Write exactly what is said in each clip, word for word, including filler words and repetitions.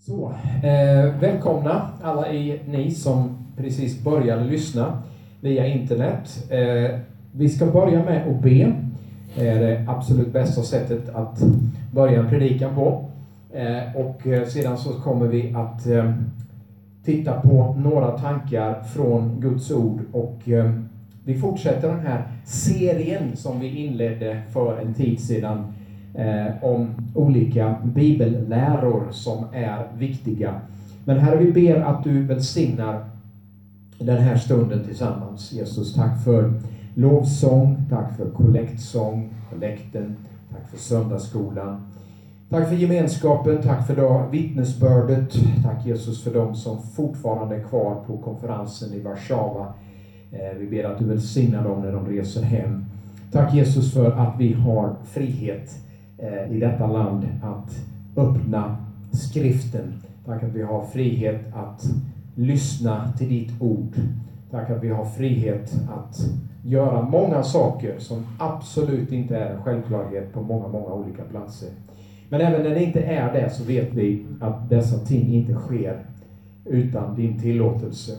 Så, eh, välkomna alla i, ni som precis började lyssna via internet. Eh, vi ska börja med att be. Det är det absolut bästa sättet att börja en predikan på. Eh, och eh, sedan så kommer vi att eh, titta på några tankar från Guds ord. Och eh, vi fortsätter den här serien som vi inledde för en tid sedan. Eh, om olika bibelläror som är viktiga. Men Herre, vi ber att du välsignar den här stunden tillsammans. Jesus, tack för lovsång, tack för kollektsång, kollekten, tack för söndagsskolan. Tack för gemenskapen, tack för då vittnesbördet. Tack Jesus för dem som fortfarande är kvar på konferensen i Warszawa. Eh, vi ber att du välsignar dem när de reser hem. Tack Jesus för att vi har frihet i detta land att öppna skriften. Tack att vi har frihet att lyssna till ditt ord. Tack att vi har frihet att göra många saker som absolut inte är en självklarhet på många, många olika platser. Men även när det inte är det så vet vi att dessa ting inte sker utan din tillåtelse.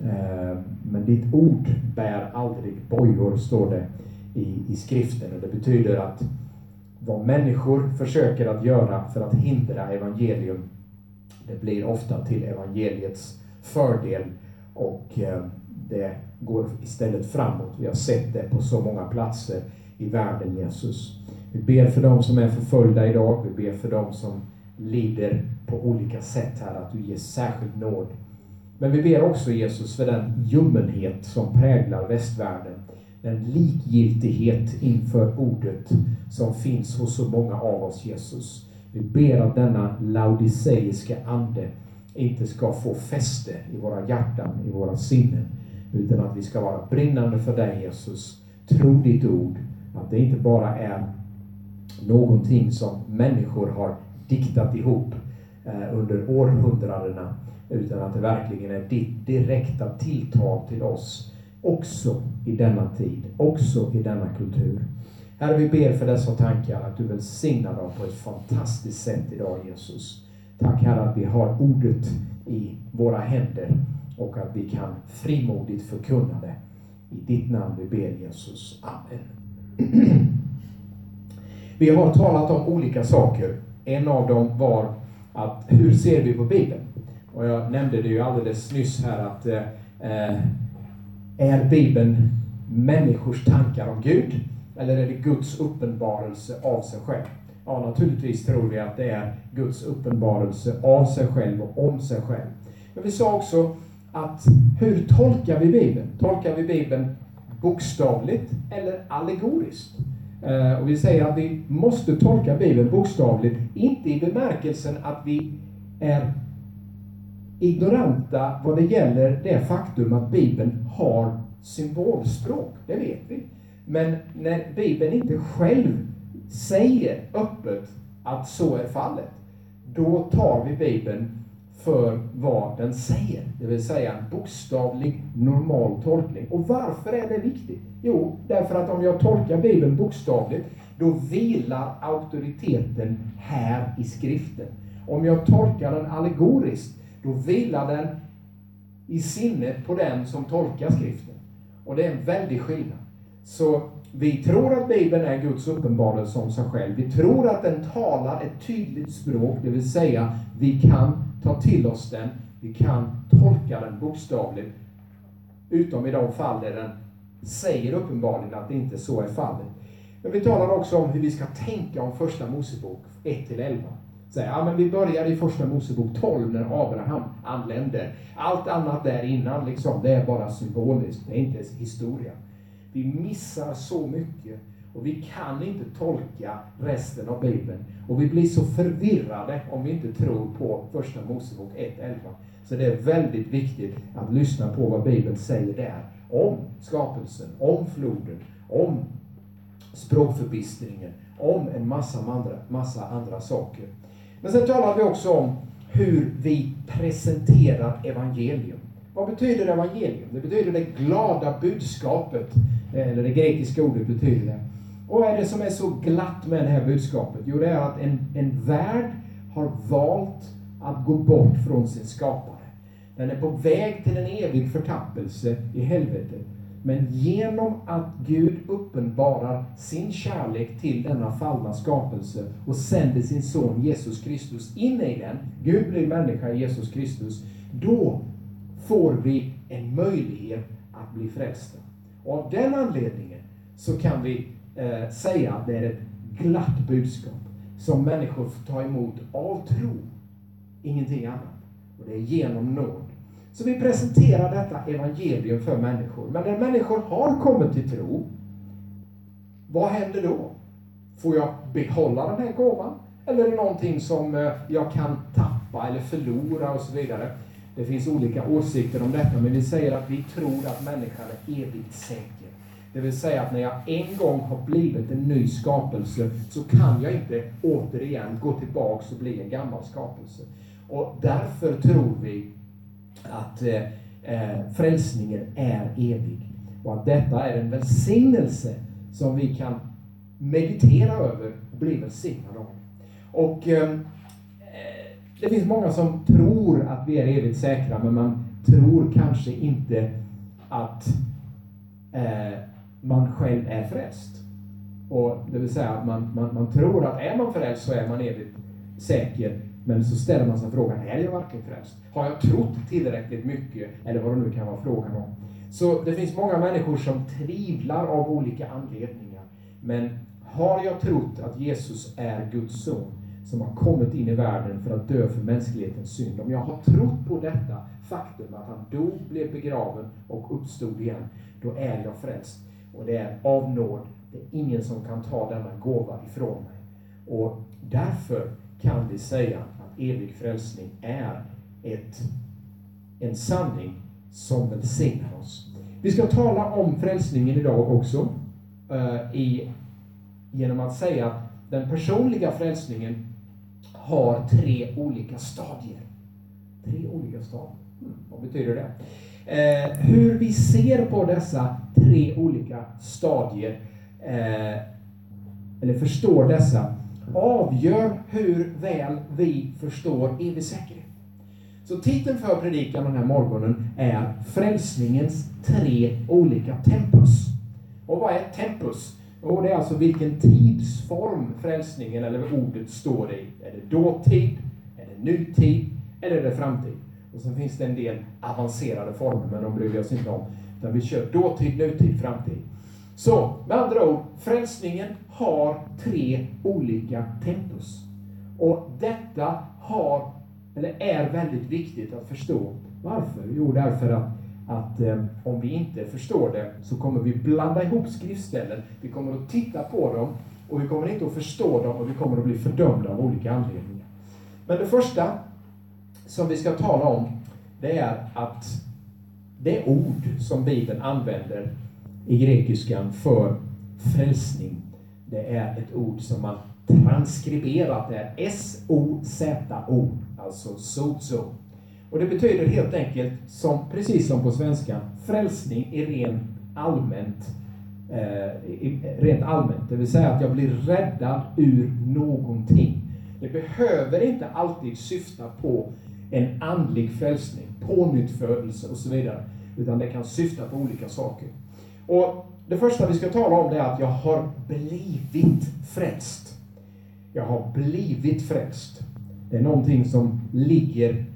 Men ditt ord bär aldrig bojor, står det i, i skriften. Och det betyder att vad människor försöker att göra för att hindra evangelium, det blir ofta till evangeliets fördel och eh, det går istället framåt. Vi har sett det på så många platser i världen, Jesus. Vi ber för dem som är förföljda idag, vi ber för dem som lider på olika sätt här, att du ger särskild nåd. Men vi ber också, Jesus, för den ljummenhet som präglar västvärlden. Den likgiltighet inför ordet som finns hos så många av oss, Jesus. Vi ber att denna laodiceiska ande inte ska få fäste i våra hjärtan, i våra sinnen. Utan att vi ska vara brinnande för dig, Jesus. Tro ditt ord. Att det inte bara är någonting som människor har diktat ihop eh, under århundradena. Utan att det verkligen är ditt direkta tilltal till oss. Också i denna tid, också i denna kultur. Herre, vi ber för dessa tankar att du välsignar dem på ett fantastiskt sätt idag, Jesus. Tack Herre att vi har ordet i våra händer och att vi kan frimodigt förkunna det. I ditt namn vi ber, Jesus. Amen. Vi har talat om olika saker. En av dem var att hur ser vi på Bibeln? Och jag nämnde det ju alldeles nyss här att eh, är Bibeln människors tankar om Gud? Eller är det Guds uppenbarelse av sig själv? Ja, naturligtvis tror vi att det är Guds uppenbarelse av sig själv och om sig själv. Men vi sa också att hur tolkar vi Bibeln? Tolkar vi Bibeln bokstavligt eller allegoriskt? Eh, och vi säger att vi måste tolka Bibeln bokstavligt. Inte i bemärkelsen att vi är ignoranta vad det gäller det faktum att Bibeln har symbolspråk, det vet vi. Men när Bibeln inte själv säger öppet att så är fallet, då tar vi Bibeln för vad den säger. Det vill säga en bokstavlig, normal tolkning. Och varför är det viktigt? Jo, därför att om jag tolkar Bibeln bokstavligt, då vilar auktoriteten här i skriften. Om jag tolkar den allegoriskt, då vilar den i sinnet på den som tolkar skriften. Och det är en väldig skillnad. Så vi tror att Bibeln är Guds uppenbarelse om sig själv. Vi tror att den talar ett tydligt språk. Det vill säga, vi kan ta till oss den. Vi kan tolka den bokstavligt. Utom i de fall där den säger uppenbarligen att det inte så är fallet. Men vi talar också om hur vi ska tänka om första Mosebok ett till elva. Så, ja, men vi börjar i första Mosebok tolv när Abraham anländer. Allt annat där innan liksom, det är bara symboliskt, det är inte historia. Vi missar så mycket och vi kan inte tolka resten av Bibeln. Och vi blir så förvirrade om vi inte tror på första Mosebok ett elva. Så det är väldigt viktigt att lyssna på vad Bibeln säger där. Om skapelsen, om floden, om språkförbistringen, om en massa andra, massa andra saker. Men sen talar vi också om hur vi presenterar evangelium. Vad betyder evangelium? Det betyder det glada budskapet. Eller det grekiska ordet betyder det. Och vad är det som är så glatt med det här budskapet? Jo, det är att en, en värld har valt att gå bort från sin skapare. Den är på väg till en evig förtappelse i helvetet. Men genom att Gud uppenbarar sin kärlek till denna fallna skapelse och sänder sin son Jesus Kristus in i den, Gud blir människa i Jesus Kristus, då får vi en möjlighet att bli frälsta. Och av den anledningen så kan vi eh, säga att det är ett glatt budskap som människor får ta emot av tro. Ingenting annat. Och det är genom nåd. Så vi presenterar detta evangelium för människor. Men när människor har kommit till tro, vad händer då? Får jag behålla den här gåvan? Eller är det någonting som jag kan tappa eller förlora och så vidare? Det finns olika åsikter om detta, men vi säger att vi tror att människan är evigt säker. Det vill säga att när jag en gång har blivit en ny skapelse så kan jag inte återigen gå tillbaka och bli en gammal skapelse. Och därför tror vi att eh, frälsningen är evig. Och att detta är en välsignelse som vi kan meditera över och bli välsignade av. Och eh, det finns många som tror att vi är evigt säkra, men man tror kanske inte att eh, man själv är frälst. Och det vill säga att man, man, man tror att är man frälst så är man evigt säker. Men så ställer man sig frågan, är jag verkligen frälst? Har jag trott tillräckligt mycket? Eller vad det nu kan vara frågan om. Så det finns många människor som tvivlar av olika anledningar. Men har jag trott att Jesus är Guds son som har kommit in i världen för att dö för mänsklighetens synd. Om jag har trott på detta faktum att han dog, blev begraven och uppstod igen, då är jag frälst. Och det är av nåd. Det är ingen som kan ta denna gåva ifrån mig. Och därför kan vi säga att evig frälsning är ett, en sanning som välsignar oss. Vi ska tala om frälsningen idag också uh, i, genom att säga att den personliga frälsningen har tre olika stadier. Tre olika stadier. Hmm, vad betyder det? Eh, hur vi ser på dessa tre olika stadier eh, eller förstår dessa avgör hur väl vi förstår evig säkerhet. Så titeln för predikan den här morgonen är frälsningens tre olika tempus. Och vad är tempus? Och det är alltså vilken tidsform frälsningen eller ordet står i. Är det dåtid? Är det nutid? Eller är det framtid? Och sen finns det en del avancerade former, men de bryr vi oss inte om. Utan vi kör dåtid, nutid, framtid. Så, med andra ord, frälsningen har tre olika tempus. Och detta har, eller är väldigt viktigt att förstå. Varför? Jo, därför att, att eh, om vi inte förstår det så kommer vi blanda ihop skriftställen. Vi kommer att titta på dem och vi kommer inte att förstå dem och vi kommer att bli fördömda av olika anledningar. Men det första som vi ska tala om, det är att det ord som Bibeln använder i grekiskan för frälsning, det är ett ord som man transkriberat, det är S O Z O, alltså sozo. Och det betyder helt enkelt, som, precis som på svenska, frälsning i rent allmänt, eh, i, rent allmänt. Det vill säga att jag blir räddad ur någonting. Det behöver inte alltid syfta på en andlig frälsning, pånyttfödelse och så vidare. Utan det kan syfta på olika saker. Och det första vi ska tala om det är att jag har blivit frälst. Jag har blivit frälst. Det är någonting som ligger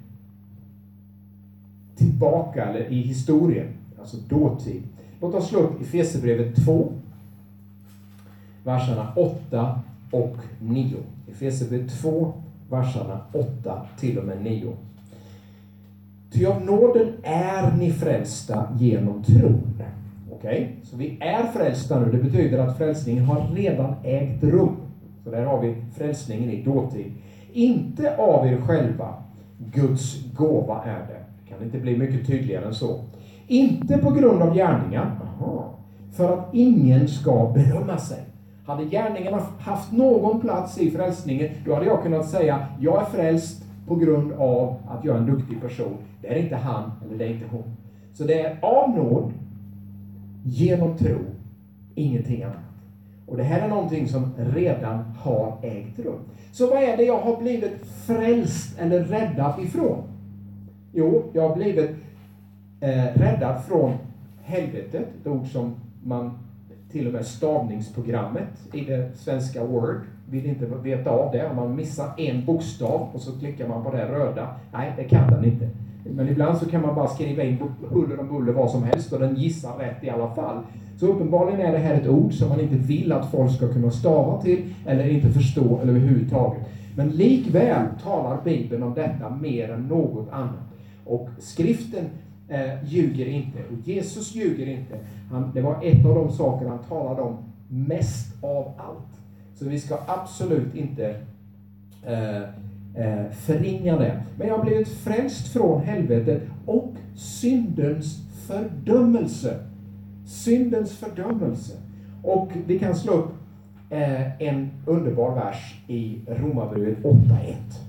tillbaka eller i historien, alltså dåtid. Låt oss slå upp Efesierbrevet två, verserna åtta och nio. Efesierbrevet två, verserna åtta till och med nio. Ty av nåden är ni frälsta genom tron. Okej, okay? Så vi är frälsta nu. Det betyder att frälsningen har redan ägt rum. Så där har vi frälsningen i dåtid. Inte av er själva. Guds gåva är det. Det kan inte bli mycket tydligare än så. Inte på grund av gärningar. Aha. För att ingen ska berömma sig. Hade gärningarna haft någon plats i frälsningen, då hade jag kunnat säga, jag är frälst på grund av att jag är en duktig person. Det är inte han eller det är inte hon. Så det är av nåd, genom tro, ingenting annat. Och det här är någonting som redan har ägt rum. Så vad är det jag har blivit frälst eller räddad ifrån? Jo, jag har blivit eh, räddad från helvetet. Ett ord som man till och med stavningsprogrammet i det svenska Word vill inte veta av det. Om man missar en bokstav och så klickar man på det röda. Nej, det kan den inte. Men ibland så kan man bara skriva in huller och buller vad som helst och den gissar rätt i alla fall. Så uppenbarligen är det här ett ord som man inte vill att folk ska kunna stava till eller inte förstå eller överhuvudtaget. Men likväl talar Bibeln om detta mer än något annat. Och skriften eh, ljuger inte och Jesus ljuger inte. Han, det var ett av de saker han talade om mest av allt. Så vi ska absolut inte eh, eh, förringa det. Men jag har blivit frälst från helvetet och syndens fördömelse. Syndens fördömelse. Och vi kan slå upp eh, en underbar vers i Romarbrevet åtta ett.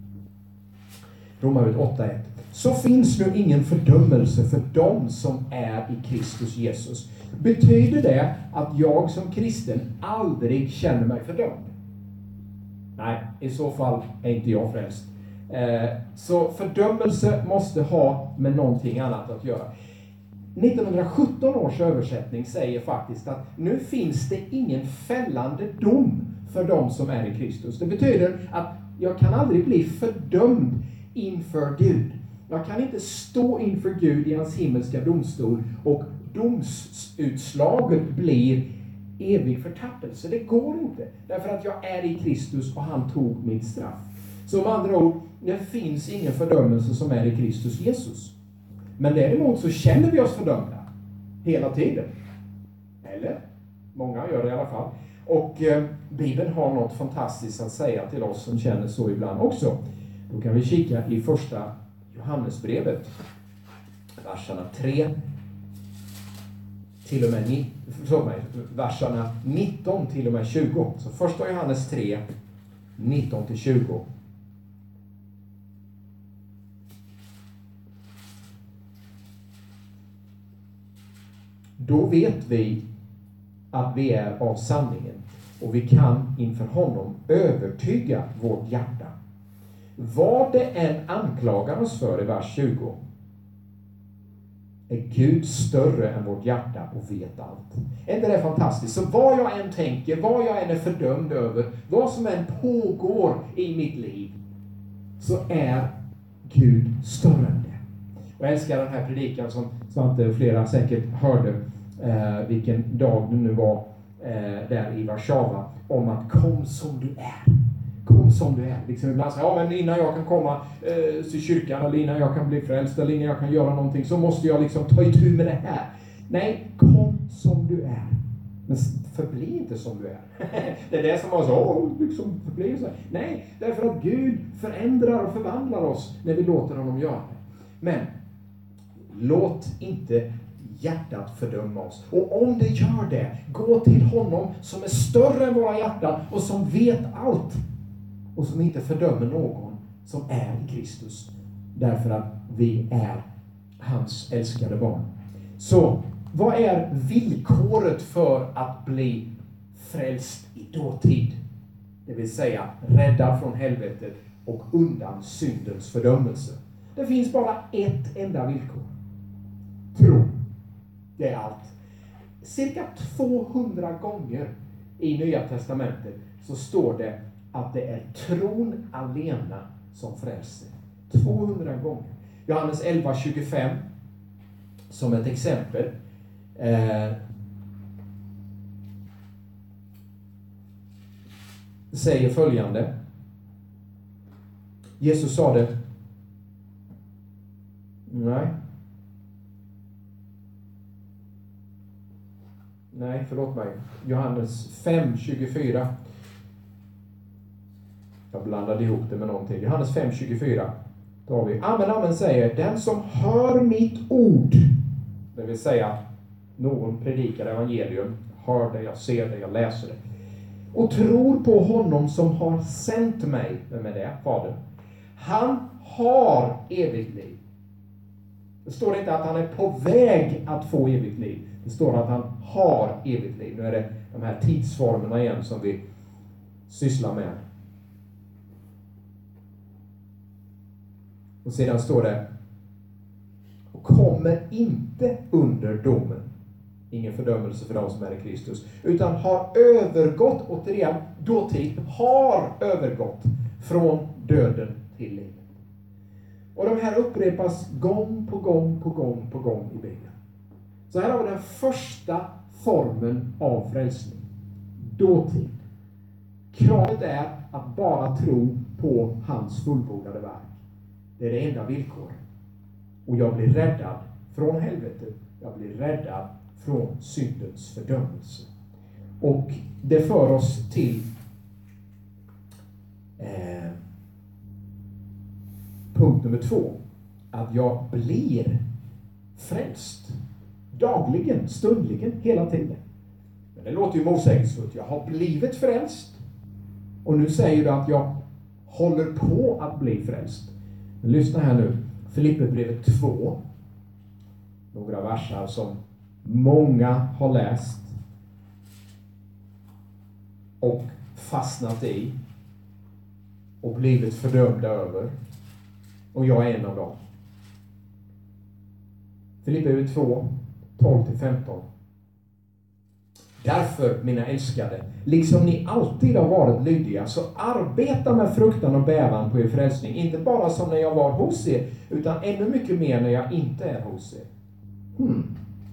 Romarbrevet åtta ett. Så finns nu ingen fördömelse för dem som är i Kristus Jesus. Betyder det att jag som kristen aldrig känner mig fördömd? Nej, i så fall är inte jag frälst. Eh, så fördömelse måste ha med någonting annat att göra. nittonhundrasjutton års översättning säger faktiskt att nu finns det ingen fällande dom för dem som är i Kristus. Det betyder att jag kan aldrig bli fördömd inför Gud. Jag kan inte stå inför Gud i hans himmelska domstol och domsutslaget blir evig förtappelse. Det går inte. Därför att jag är i Kristus och han tog mitt straff. Så med andra ord, det finns ingen fördömelse som är i Kristus Jesus. Men däremot så känner vi oss fördömda hela tiden. Eller? Många gör det i alla fall. Och eh, Bibeln har något fantastiskt att säga till oss som känner så ibland också. Då kan vi kika i första Johannesbrevet. Verserna tre till och med ni, förlåt mig, verserna nitton till och med tjugo. Så första Johannes tre, nitton till tjugo. Då vet vi att vi är av sanningen och vi kan inför honom övertyga vårt hjärta. Vad det än anklagar oss för i vers tjugo är Gud större än vårt hjärta och vet allt. Är inte det fantastiskt? Så vad jag än tänker, vad jag än är fördömd över, vad som än pågår i mitt liv, så är Gud större än det. Och jag älskar den här predikan som Svante och flera säkert hörde eh, vilken dag det nu var eh, där i Warszawa, om att kom som du är. Kom som du är. Liksom ibland säger, ja men innan jag kan komma eh, till kyrkan eller innan jag kan bli frälst eller innan jag kan göra någonting så måste jag liksom ta itu med det här. Nej, kom som du är. Men förbli inte som du är. Det är det som var så, liksom förbli så här. Nej, därför att Gud förändrar och förvandlar oss när vi låter honom göra det. Men låt inte hjärtat fördöma oss. Och om det gör det, gå till honom som är större än våra hjärtan och som vet allt. Och som inte fördömer någon som är i Kristus. Därför att vi är hans älskade barn. Så vad är villkoret för att bli frälst i dåtid? Det vill säga räddad från helvetet och undan syndens fördömelse. Det finns bara ett enda villkor. Tro. Det är allt. Cirka tvåhundra gånger i Nya Testamentet så står det att det är tron alena som frälser. tvåhundra gånger. Johannes elva tjugofem som ett exempel. Eh, säger följande. Jesus sa det. Nej. Nej, förlåt mig. Johannes fem tjugofyra. Jag blandade ihop det med någonting. Johannes fem tjugofyra. Då har vi. Amen, amen säger. Den som hör mitt ord. Det vill säga. Någon predikar evangelium. Hör det, jag ser det, jag läser det. Och tror på honom som har sänt mig. Vem är det? Fadern. Han har evigt liv. Det står inte att han är på väg att få evigt liv. Det står att han har evigt liv. Nu är det de här tidsformerna igen som vi sysslar med. Och sedan står det: och kommer inte under domen. Ingen fördömelse för de som är i Kristus. Utan har övergått, återigen, dåtid, har övergått från döden till livet. Och de här upprepas gång på gång på gång på gång i Bibeln. Så här har vi den första formen av frälsning. Dåtid. Kravet är att bara tro på hans fullbordade verk. Det är det enda villkoret. Och jag blir räddad från helvetet. Jag blir räddad från syndens fördömelse. Och det för oss till eh, punkt nummer två. Att jag blir frälst. Dagligen, stundligen, hela tiden. Men det låter ju motsägelsefullt. Jag har blivit frälst. Och nu säger du att jag håller på att bli frälst. Men lyssna här nu. Filipperbrevet två. Några versar som många har läst och fastnat i och blivit fördömda över. Och jag är en av dem. Filipperbrevet två, tolv till femton. Därför, mina älskade, liksom ni alltid har varit lydiga, så arbeta med fruktan och bävan på er frälsning. Inte bara som när jag var hos er, utan ännu mycket mer när jag inte är hos er. Hmm.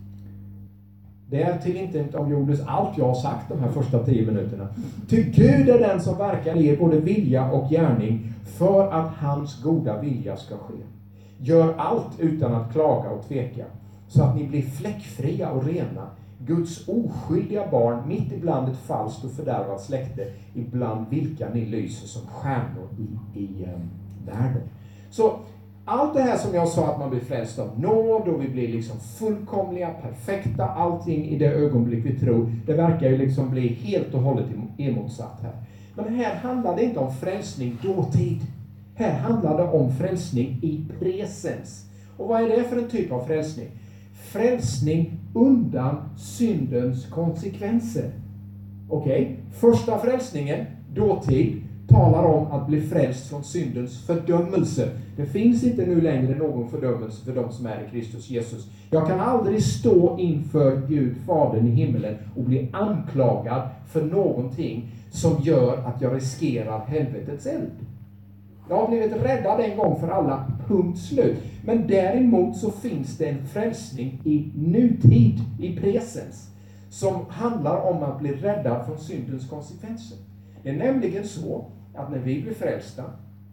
Det är till inte om gjordes allt jag har sagt de här första tio minuterna. Ty Gud är den som verkar i er både vilja och gärning för att hans goda vilja ska ske. Gör allt utan att klaga och tveka, så att ni blir fläckfria och rena, Guds oskyldiga barn mitt ibland ett falskt och fördärvat släkte, ibland vilka ni lyser som stjärnor i, i um, världen. Så allt det här som jag sa, att man blir frälst av nåd och vi blir liksom fullkomliga, perfekta, allting i det ögonblick vi tror, det verkar ju liksom bli helt och hållet emotsatt här. Men här handlar det inte om frälsning dåtid. Här handlar det om frälsning i presens. Och vad är det för en typ av frälsning? Frälsning undan syndens konsekvenser. Okej, okay. Första frälsningen, dåtid, talar om att bli frälst från syndens fördömelse. Det finns inte nu längre någon fördömelse för de som är i Kristus Jesus. Jag kan aldrig stå inför Gud, Fadern i himmelen, och bli anklagad för någonting som gör att jag riskerar helvetets eld. Jag har blivit räddad en gång för alla, punkt slut. Men däremot så finns det en frälsning i nutid, i presens, som handlar om att bli räddad från syndens konsekvenser. Det är nämligen så att när vi blir frälsta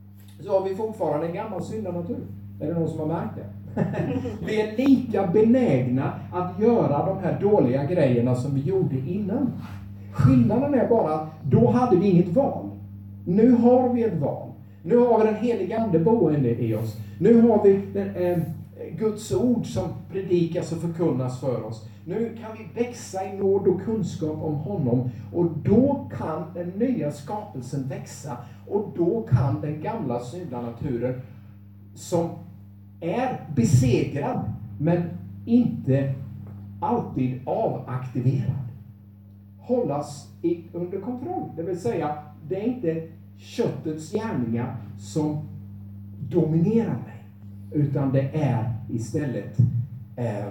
så har vi fortfarande en gammal syndanatur. Är det någon som har märkt det? Vi är lika benägna att göra de här dåliga grejerna som vi gjorde innan. Skillnaden är bara att då hade vi inget val. Nu har vi ett val. Nu har vi den heliga ande boende i oss. Nu har vi den, eh, Guds ord som predikas och förkunnas för oss. Nu kan vi växa i nåd och kunskap om honom. Och då kan den nya skapelsen växa. Och då kan den gamla syndanaturen, som är besegrad men inte alltid avaktiverad, hållas i, under kontroll. Det vill säga, det är inte köttets gärningar som dominerar mig, utan det är istället eh,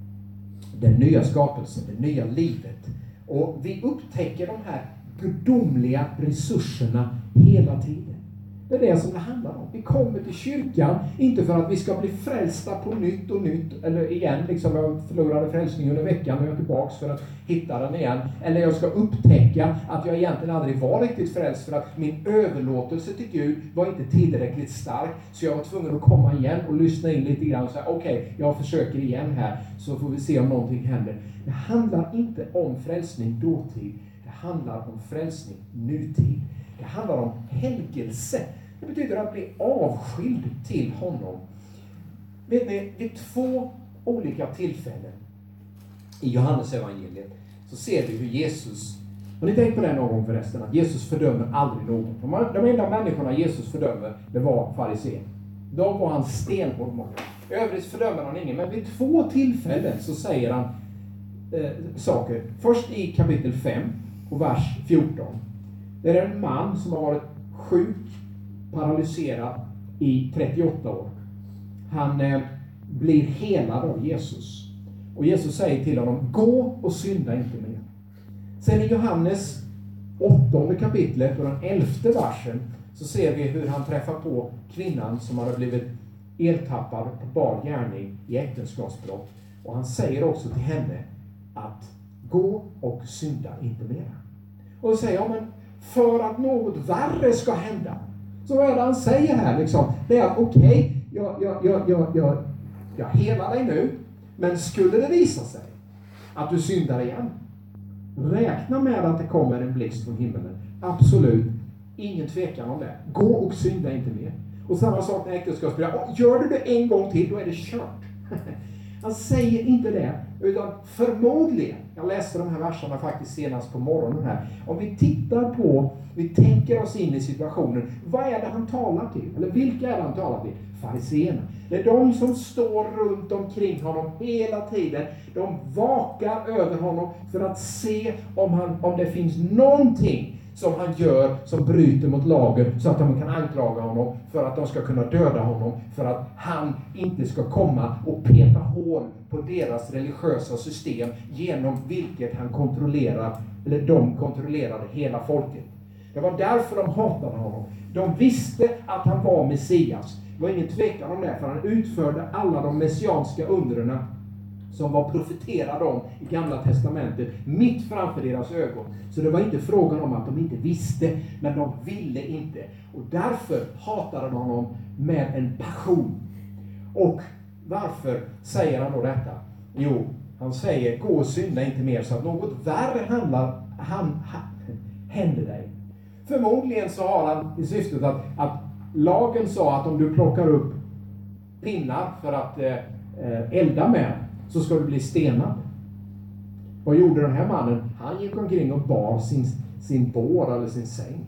den nya skapelsen, det nya livet. Och vi upptäcker de här gudomliga resurserna hela tiden. Det är det som det handlar om. Vi kommer till kyrkan inte för att vi ska bli frälsta på nytt och nytt, eller igen, liksom jag förlorade frälsningen under veckan och jag är tillbaks för att hitta den igen. Eller jag ska upptäcka att jag egentligen aldrig var riktigt frälst för att min överlåtelse till Gud var inte tillräckligt stark, så jag var tvungen att komma igen och lyssna in lite grann och säga okej, okay, jag försöker igen här, så får vi se om någonting händer. Det handlar inte om frälsning dåtid, det handlar om frälsning nutid. Det handlar om helgelse. Det betyder att bli avskild till honom. Vet ni, vid två olika tillfällen i Johannes evangeliet så ser vi hur Jesus, har ni tänkt på det någon gång förresten, att Jesus fördömer aldrig någon. De, de enda människorna Jesus fördömer, det var fariséer. De var han stenhård mot. I övrigt fördömer han ingen, men vid två tillfällen så säger han eh, saker. Först i kapitel fem och vers fjorton. Det är en man som har varit sjuk, paralyserad i trettioåtta år. Han eh, blir helad av Jesus. Och Jesus säger till honom, gå och synda inte mer. Sen i Johannes åttonde kapitlet och den elfte versen så ser vi hur han träffar på kvinnan som hade blivit ertappad på bar gärning i äktenskapsbrott. Och han säger också till henne att gå och synda inte mer. Och då säger jag, men för att något värre ska hända. Så vad är det han säger här liksom? Det är att okej, okay, jag, jag, jag, jag, jag, jag helar dig nu. Men skulle det visa sig att du syndar igen, räkna med att det kommer en blixt från himmelen. Absolut, ingen tvekan om det. Gå och synda inte mer. Och samma sak med äktenskapsbrott. Gör du det en gång till, då är det kört. Han säger inte det, utan förmodligen, jag läste de här verserna faktiskt senast på morgonen här. Om vi tittar på, vi tänker oss in i situationen, vad är det han talar till? Eller vilka är det han talar till? Fariseerna. Det är de som står runt omkring honom hela tiden. De vakar över honom för att se om, han, om det finns någonting som han gör som bryter mot lagen, så att de kan anklaga honom för att de ska kunna döda honom, för att han inte ska komma och peta hål på deras religiösa system genom vilket han kontrollerar, eller de kontrollerade hela folket. Det var därför de hatade honom. De visste att han var Messias. Det var ingen tvekan om det, för han utförde alla de messianska undren som var profeterade om i Gamla testamentet mitt framför deras ögon. Så det var inte frågan om att de inte visste, men de ville inte. Och därför hatade de honom med en passion. Och varför säger han då detta? Jo, han säger, gå och synda inte mer, så att något värre handlar, han, han, händer dig. Förmodligen så har han i syftet att, att lagen sa att om du plockar upp pinnar för att eh, elda med, så ska du bli stenad. Vad gjorde den här mannen? Han gick omkring och bar sin, sin bår eller sin säng.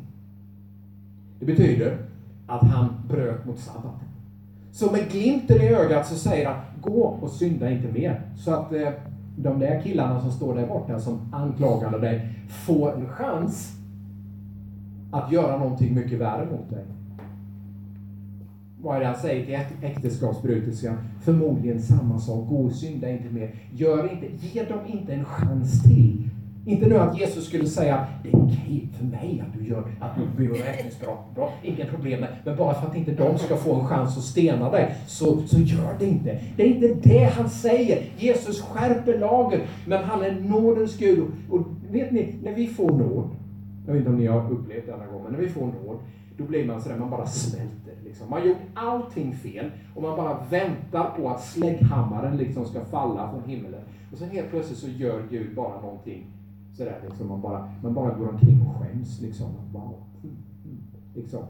Det betyder att han bröt mot sabbaten. Så med glimten i ögat så säger han, gå och synda inte mer. Så att eh, de där killarna som står där borta som anklagade dig får en chans att göra någonting mycket värre mot dig. Vad är det han säger till äktenskapsbrytelsen? Förmodligen samma sak. Gå och synda inte mer. Gör inte, ge dem inte en chans till. Inte nu att Jesus skulle säga, det är okej för mig att du gör att du begår äktenskapsbrott. Inga problem. Men bara för att inte de ska få en chans att stena dig, så, så gör det inte. Det är inte det han säger. Jesus skärper lagen, men han är nådens Gud. Och vet ni, när vi får nåd, jag vet inte om ni har upplevt det denna gång, men när vi får nåd, då blir man sådär, man bara smälter. Liksom. Man har gjort allting fel och man bara väntar på att slägghammaren liksom ska falla från himmelen. Och sen helt plötsligt så gör Gud bara någonting sådär, liksom. Man bara, man bara går omkring och skäms. Liksom. Wow. Liksom.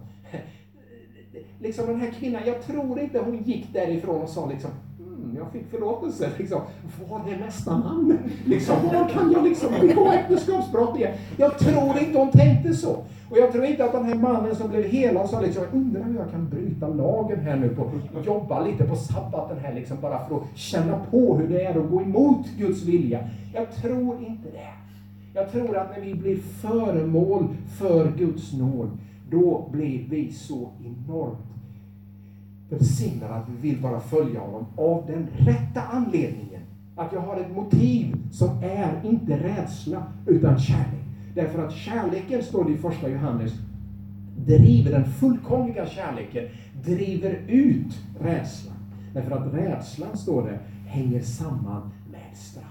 liksom den här kvinnan, jag tror inte hon gick därifrån och sa liksom, mm, jag fick förlåtelse. Liksom. Var är nästa man? Liksom, var kan jag liksom begå äktenskapsbrott igen? Jag tror inte hon tänkte så. Och jag tror inte att den här mannen som blev helad sa liksom, jag undrar hur jag kan bryta lagen här nu på och jobba lite på sabbaten här liksom, bara för att känna på hur det är att gå emot Guds vilja. Jag tror inte det. Jag tror att när vi blir föremål för Guds nåd, då blir vi så enormt välsignade att vi vill bara följa honom av den rätta anledningen. Att jag har ett motiv som är inte rädsla utan kärlek. Därför att kärleken, står det i första Johannes, driver den fullkomliga kärleken, driver ut rädslan. Därför att rädslan, står det, hänger samman med straff.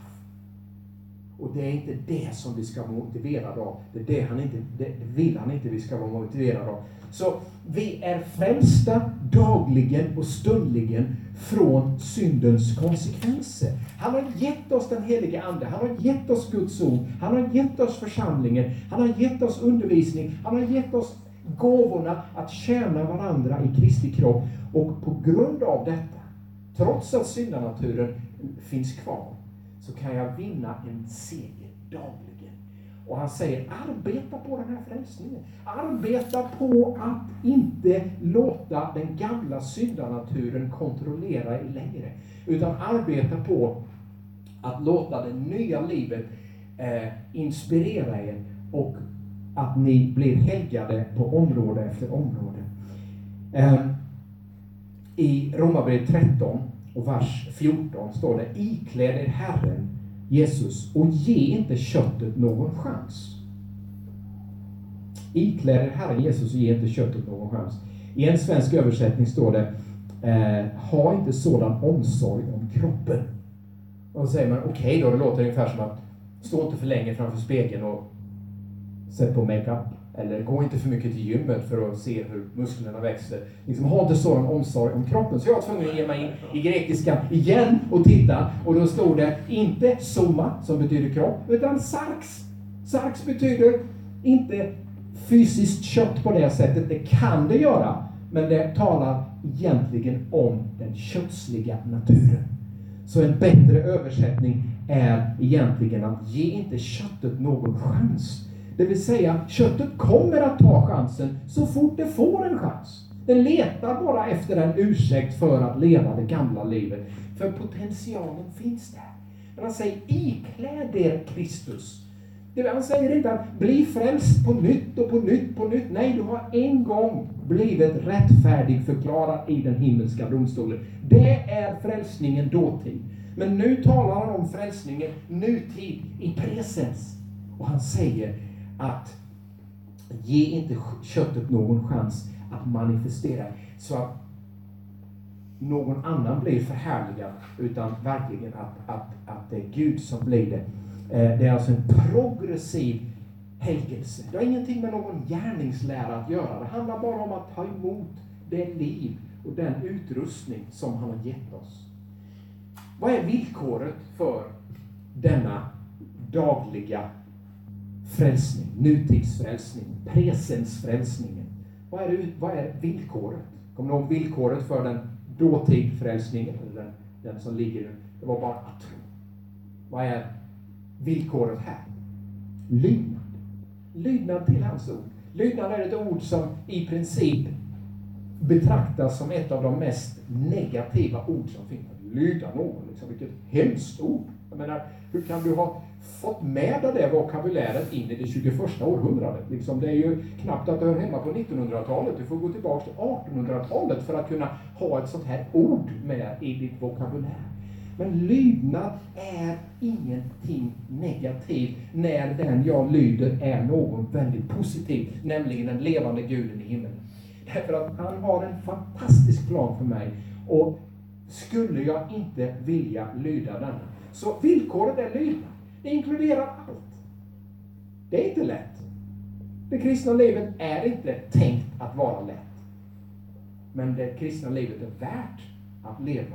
Och det är inte det som vi ska vara motiverade av. Det är det han inte, det vill han inte vi ska vara motiverade av. Så vi är frälsta dagligen och stundligen från syndens konsekvenser. Han har gett oss den helige ande. Han har gett oss Guds ord. Han har gett oss församlingen. Han har gett oss undervisning. Han har gett oss gåvorna att tjäna varandra i Kristi kropp. Och på grund av detta, trots att syndanaturen finns kvar, så kan jag vinna en seger dagligen. Och han säger, arbeta på den här frälsningen. Arbeta på att inte låta den gamla syndanaturen kontrollera er längre. Utan arbeta på Att låta det nya livet eh, inspirera er och att ni blir helgade på område efter område. Eh, I Romarbrevet tretton och vers fjorton står det: ikläd er Herren Jesus och ge inte köttet någon chans. Ikläd er Herren Jesus och ge inte köttet någon chans. I en svensk översättning står det: eh, ha inte sådan omsorg om kroppen. Och då säger man, okej okay, då, det låter ungefär som att stå inte för länge framför spegeln och sätt på makeup. Eller gå inte för mycket till gymmet för att se hur musklerna växer. Liksom, ha inte sådan omsorg om kroppen. Så jag var tvungen att ge mig in i grekiskan igen och titta. Och då stod det inte soma, som betyder kropp, utan sarx. Sarx betyder inte fysiskt kött på det sättet. Det kan det göra. Men det talar egentligen om den kötsliga naturen. Så en bättre översättning är egentligen att ge inte köttet någon chans. Det vill säga, köttet kommer att ta chansen så fort det får en chans. Den letar bara efter en ursäkt för att leva det gamla livet. För potentialen finns där. Men han säger, ikläd er Kristus. Han säger inte att bli frälst på nytt och på nytt på nytt. Nej, du har en gång blivit rättfärdig förklarad i den himmelska domstolen. Det är frälsningen dåtid. Men nu talar han om frälsningen nutid i presens. Och han säger att ge inte köttet någon chans att manifestera så att någon annan blir förhärligad, utan verkligen att, att, att det är Gud som blir det. Det är alltså en progressiv helgelse. Det har ingenting med någon gärningslära att göra. Det handlar bara om att ta emot det liv och den utrustning som han har gett oss. Vad är villkoret för denna dagliga frälsning, nutidsfrälsning, presensfrälsningen? Vad är, det, vad är villkoret? Kommer du ihåg villkoret för den dåtidfrälsningen? Eller den, den som ligger nu? Det var bara att tro. Vad är villkoret här? Lydnad. Lydnad till hans ord. Lydnad är ett ord som i princip betraktas som ett av de mest negativa ord som finns. Lyda någon, liksom, vilket hemskt ord. Jag menar, hur kan du ha fått med det vokabuläret in i det tjugoförsta århundradet? Liksom, det är ju knappt att du hör hemma på nittonhundratalet. Du får gå tillbaka till artonhundratalet för att kunna ha ett sånt här ord med i ditt vokabulär. Men lydnad är ingenting negativt när den jag lyder är någon väldigt positiv, nämligen den levande Guden i himlen. Därför att han har en fantastisk plan för mig, och skulle jag inte vilja lyda denna, så villkoret är lydnad. Det inkluderar allt. Det är inte lätt. Det kristna livet är inte tänkt att vara lätt. Men det kristna livet är värt att leva.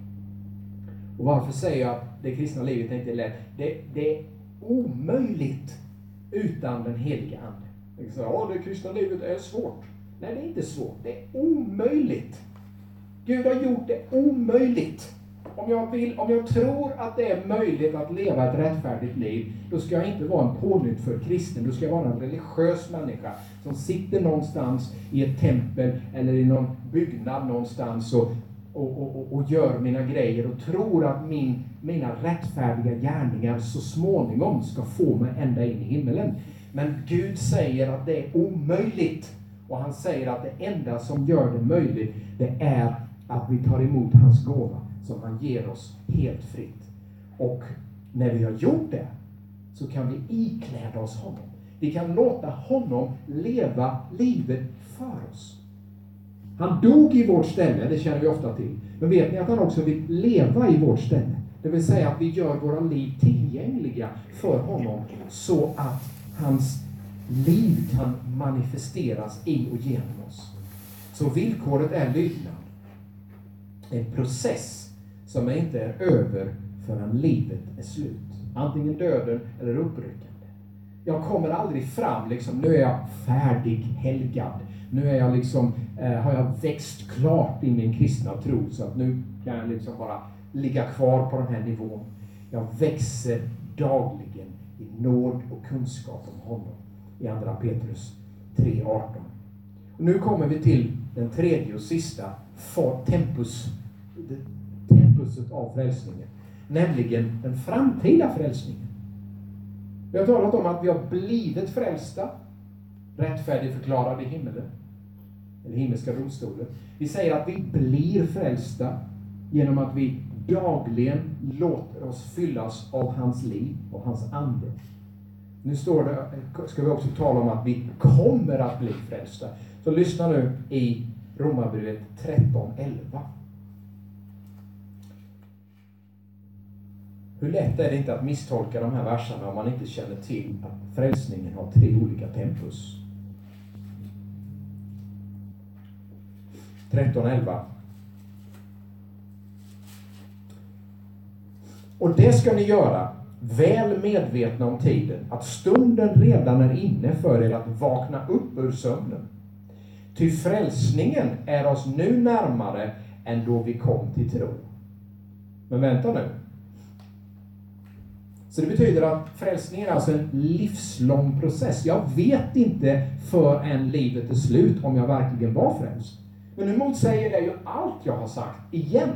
Och varför säger jag att det kristna livet är inte lätt? Det, det är omöjligt utan den heliga ande. Jag säger, ja, det kristna livet är svårt. Nej, det är inte svårt. Det är omöjligt. Gud har gjort det omöjligt. Om jag, vill, om jag tror att det är möjligt att leva ett rättfärdigt liv, då ska jag inte vara en pånyttfödd kristen. Då ska jag vara en religiös människa som sitter någonstans i ett tempel eller i någon byggnad någonstans och, och, och, och gör mina grejer och tror att min, mina rättfärdiga gärningar så småningom ska få mig ända in i himmelen. Men Gud säger att det är omöjligt. Och han säger att det enda som gör det möjligt, det är att vi tar emot hans gåva som han ger oss helt fritt. Och när vi har gjort det så kan vi ikläda oss honom. Vi kan låta honom leva livet för oss. Han dog i vårt ställe, det känner vi ofta till. Men vet ni att han också vill leva i vårt ställe? Det vill säga att vi gör våra liv tillgängliga för honom så att hans liv kan manifesteras i och genom oss. Så villkoret är lydnad. En process som inte är över förrän livet är slut. Antingen döden eller uppryckande. Jag kommer aldrig fram liksom, nu är jag färdig helgad. Nu är jag liksom, eh, har jag växt klart i min kristna tro så att nu kan jag liksom bara ligga kvar på den här nivån. Jag växer dagligen i nåd och kunskap om honom. I andra Petrus tre arton. Och nu kommer vi till den tredje och sista tempus, tempuset av frälsningen. nämligen den framtida frälsningen. Vi har talat om att vi har blivit frälsta, rättfärdigförklarade i himmelen, eller himmelska domstolen. Vi säger att vi blir frälsta genom att vi dagligen låter oss fyllas av hans liv och hans ande. Nu står det, ska vi också tala om att vi kommer att bli frälsta. Så lyssna nu i Romarbrevet tretton elva. Hur lätt är det inte att misstolka de här verserna om man inte känner till att frälsningen har tre olika tempus. tretton elva. Och det ska ni göra, väl medvetna om tiden, att stunden redan är inne för er att vakna upp ur sömnen. Ty frälsningen är oss nu närmare än då vi kom till tro. Men vänta nu. Så det betyder att frälsningen är alltså en livslång process. Jag vet inte förrän livet är slut om jag verkligen var frälst. Men nu motsäger det ju allt jag har sagt igen.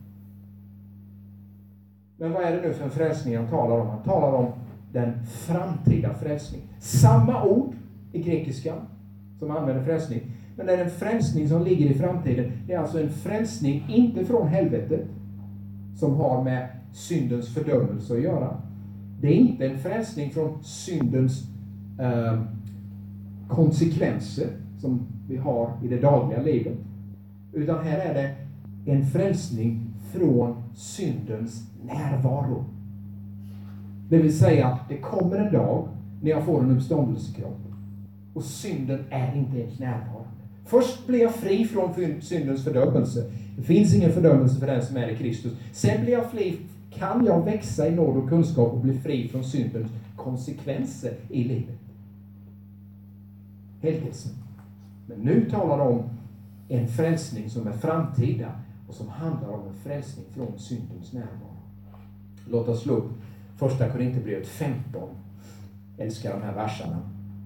Men vad är det nu för en frälsning han talar om? Han talar om den framtida frälsningen. Samma ord i grekiskan som använder frälsning. Men det är en frälsning som ligger i framtiden. Det är alltså en frälsning inte från helvetet som har med syndens fördömelse att göra. Det är inte en frälsning från syndens eh, konsekvenser som vi har i det dagliga livet. Utan här är det en frälsning från syndens närvaro. Det vill säga, det kommer en dag när jag får en uppståndelsekropp och synden är inte ens närvarande. Först blir jag fri från syndens fördömelse. Det finns ingen fördömelse för den som är i Kristus. Sen blir jag fri, kan jag växa i nåd och kunskap och bli fri från syndens konsekvenser i livet. Helgelsen. Men nu talar det om en frälsning som är framtida och som handlar om en frälsning från syndens närvaro. Låt oss slå upp första Korinthierbrevet femton. Jag älskar de här verserna.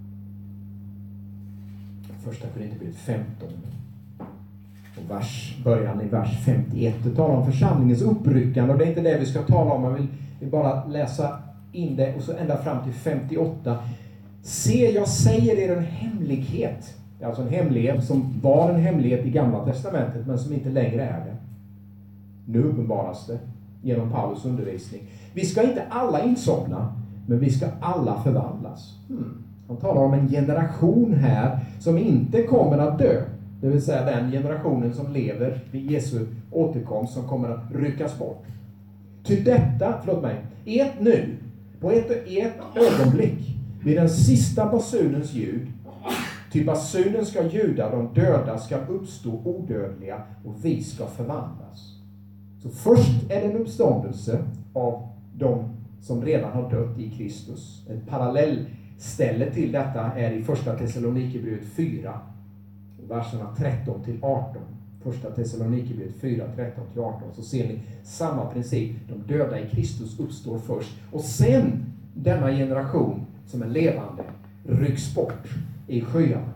Första Korinthierbrevet femton. Och vers, början i vers femtioett. Det talar om församlingens uppryckande. Och det är inte det vi ska tala om. Man vill, vill bara läsa in det. Och så ända fram till femtioåtta. Se, jag säger er en hemlighet. Det är alltså en hemlighet som var en hemlighet i Gamla testamentet. Men som inte längre är det. Nu uppenbaras det genom Paulus undervisning. Vi ska inte alla insomna. Men vi ska alla förvandlas. Hmm. Han talar om en generation här som inte kommer att dö. Det vill säga den generationen som lever vid Jesu återkomst som kommer att ryckas bort. Ty detta, förlåt mig, ett nu, på ett, ett ögonblick, vid den sista basunens ljud, ty basunen ska ljuda, de döda ska uppstå odödliga och vi ska förvandlas. Så först är det en uppståndelse av de som redan har dött i Kristus. En parallellställe till detta är i första Thessalonikerbrevet fyra. Verserna tretton till arton. Första Thessalonikerbrevet fyra, tretton till arton. Så ser ni samma princip. De döda i Kristus uppstår först. Och sen denna generation som är levande rycks bort i skyarna.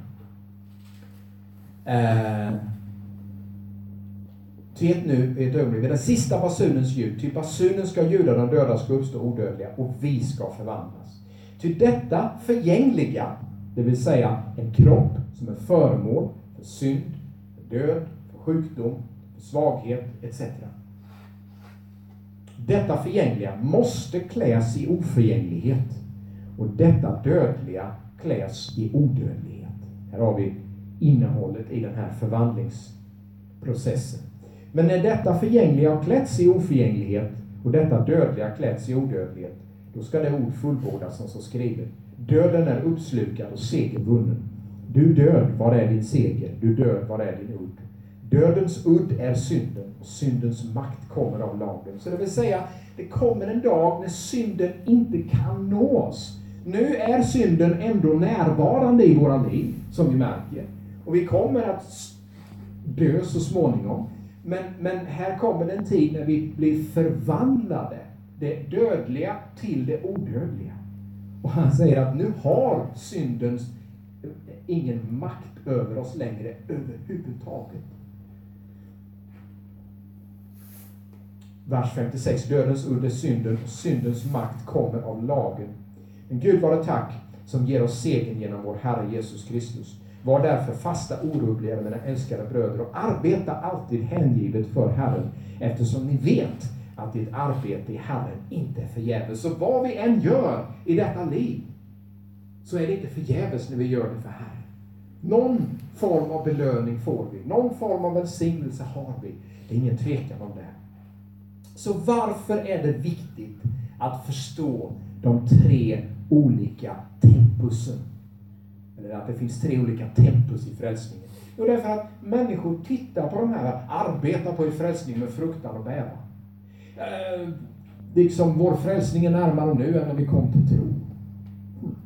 Eh, till ett nu är ett ögonblick. Vid den sista basunens ljud. Till basunen ska ljuda, de döda ska uppstå odödliga. Och vi ska förvandlas. Till detta förgängliga, det vill säga en kropp som är föremål för synd, för död, för sjukdom, för svaghet et cetera. Detta förgängliga måste kläs i oförgänglighet. Och detta dödliga kläs i odödlighet. Här har vi innehållet i den här förvandlingsprocessen. Men när detta förgängliga har klätts i oförgänglighet och detta dödliga klätts i odödlighet, då ska det ord fullbordas som så skrivet. Döden är uppslukad och seger vunnen. Du död, var är din seger? Du död, var är din udd? Dödens udd är synden och syndens makt kommer av lagen. Så det vill säga, det kommer en dag när synden inte kan nå oss. Nu är synden ändå närvarande i våra liv, som vi märker. Och vi kommer att dö så småningom. Men, men här kommer en tid när vi blir förvandlade. Det dödliga till det odödliga. Och han säger att nu har syndens ingen makt över oss längre överhuvudtaget. vers femtiosex. Dödens udd är synden och syndens makt kommer av lagen. Men Gud vare tack som ger oss segern genom vår Herre Jesus Kristus. Var därför fasta orubbliga, mina älskade bröder, och arbeta alltid hängivet för Herren, eftersom ni vet att ditt arbete i Herren inte är förgäves. Så vad vi än gör i detta liv, så är det inte förgäves när vi gör det för Herren. Någon form av belöning får vi. Någon form av välsignelse har vi. Det är ingen tvekan om det. Så varför är det viktigt att förstå de tre olika tempusen? Eller att det finns tre olika tempus i frälsningen. Jo, därför att människor tittar på de här, arbetar på i frälsningen med fruktan och bävan. Eh, liksom vår frälsning är närmare nu än när vi kom till tro. Mm.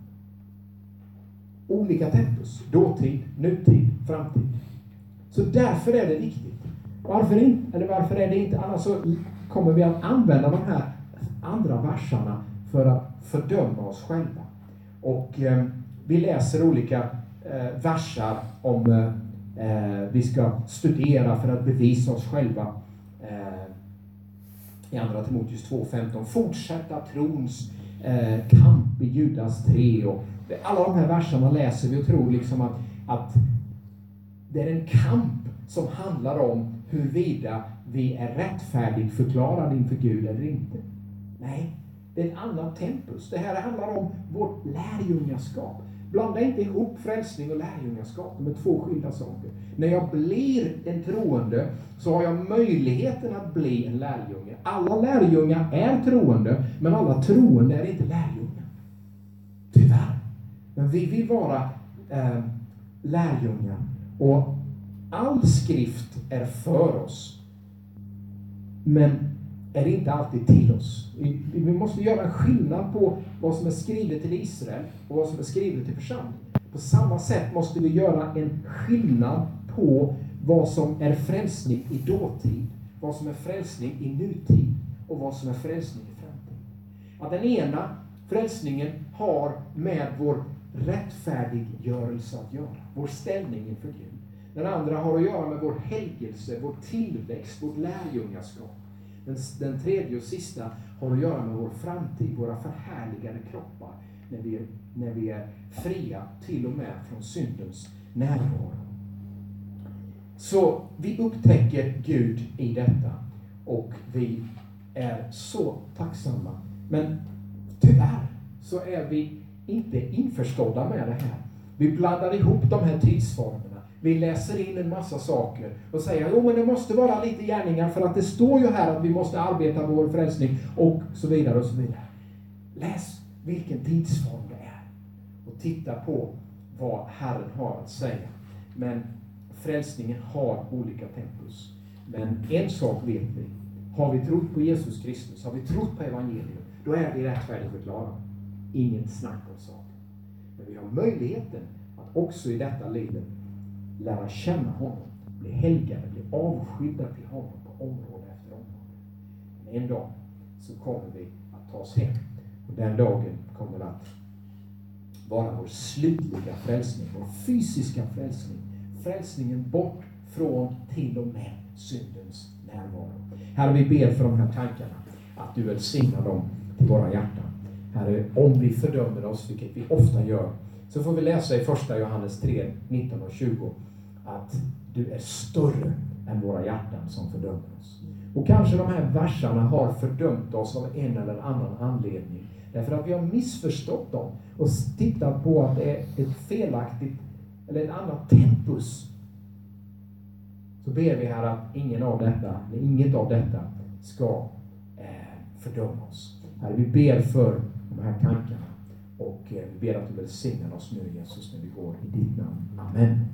Olika tempus. Dåtid, nutid, framtid. Så därför är det viktigt. Varför inte? Eller varför är det inte? Annars så kommer vi att använda de här andra verserna för att fördöma oss själva. Och eh, vi läser olika eh, versar om eh, vi ska studera för att bevisa oss själva. Eh, I andra Timoteus två femton. Fortsätta trons eh, kamp i Judas tre. Och alla de här verserna läser vi och tror liksom att, att det är en kamp som handlar om huruvida vi är rättfärdigt förklarade inför Gud eller inte. Nej, det är ett annat tempus. Det här handlar om vårt lärjungaskap. Blanda inte ihop frälsning och lärjungaskap. De är två skilda saker. När jag blir en troende så har jag möjligheten att bli en lärjunge. Alla lärjungar är troende, men alla troende är inte lärjungar. Tyvärr. Men vi vill vara eh, lärjungar. Och all skrift är för oss, men är inte alltid till oss. Vi, vi måste göra en skillnad på vad som är skrivet till Israel och vad som är skrivet till församlingen. På samma sätt måste vi göra en skillnad på vad som är frälsning i dåtid, vad som är frälsning i nutid och vad som är frälsning i framtid. Att den ena frälsningen har med vår rättfärdiggörelse att göra, vår ställning inför Gud. Den andra har att göra med vår helgelse, vår tillväxt, vårt lärjungaskap. Den, den tredje och sista har att göra med vår framtid, våra förhärligade kroppar, när vi, när vi är fria till och med från syndens närvaro. Så vi upptäcker Gud i detta och vi är så tacksamma. Men tyvärr så är vi inte införstådda med det här. Vi blandar ihop de här tidsformerna. Vi läser in en massa saker och säger, jo men det måste vara lite gärningar för att det står ju här att vi måste arbeta vår frälsning och så vidare och så vidare. Läs vilken tidsform det är och titta på vad Herren har att säga. Men frälsningen har olika tempus. Men en sak vet vi. Har vi trott på Jesus Kristus, har vi trott på evangelium, då är vi rättfärdigt förklarade. Inget snack om saken. Men vi har möjligheten att också i detta livet lära känna honom, bli helgade, bli avskydda till honom på område efter område. Men en dag så kommer vi att ta oss hem. Och den dagen kommer att vara vår slutliga frälsning, vår fysiska frälsning. Frälsningen bort från till och med syndens närvaro. Herre, vi ber för de här tankarna, att du välsignar dem till våra hjärtan. Herre, om vi fördömer oss, vilket vi ofta gör, så får vi läsa i första Johannes tre, nitton och tjugo att du är större än våra hjärtan som fördömer oss. Och kanske de här verserna har fördömt oss av en eller annan anledning. Därför att vi har missförstått dem och tittat på att det är ett felaktigt eller ett annat tempus. Så ber vi här att ingen av detta, eller inget av detta ska eh, fördöma oss. Herre, vi ber för de här tankarna och eh, vi ber att du välsignar oss nu, Jesus, när vi går i ditt namn. Amen.